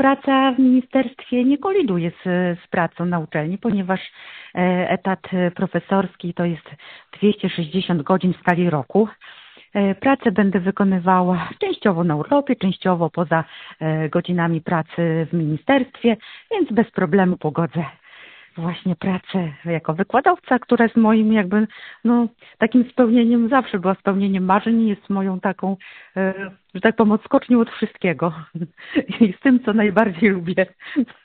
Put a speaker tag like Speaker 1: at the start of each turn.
Speaker 1: praca w ministerstwie nie koliduje z pracą na uczelni, ponieważ etat profesorski to jest 260 godzin w skali roku. Pracę będę wykonywała częściowo na urlopie, częściowo poza godzinami pracy w ministerstwie, więc bez problemu pogodzę właśnie pracę jako wykładowca, która jest moim jakby takim spełnieniem, zawsze była spełnieniem marzeń, jest moją taką, że tak powiem, odskocznią od wszystkiego i z tym, co najbardziej lubię.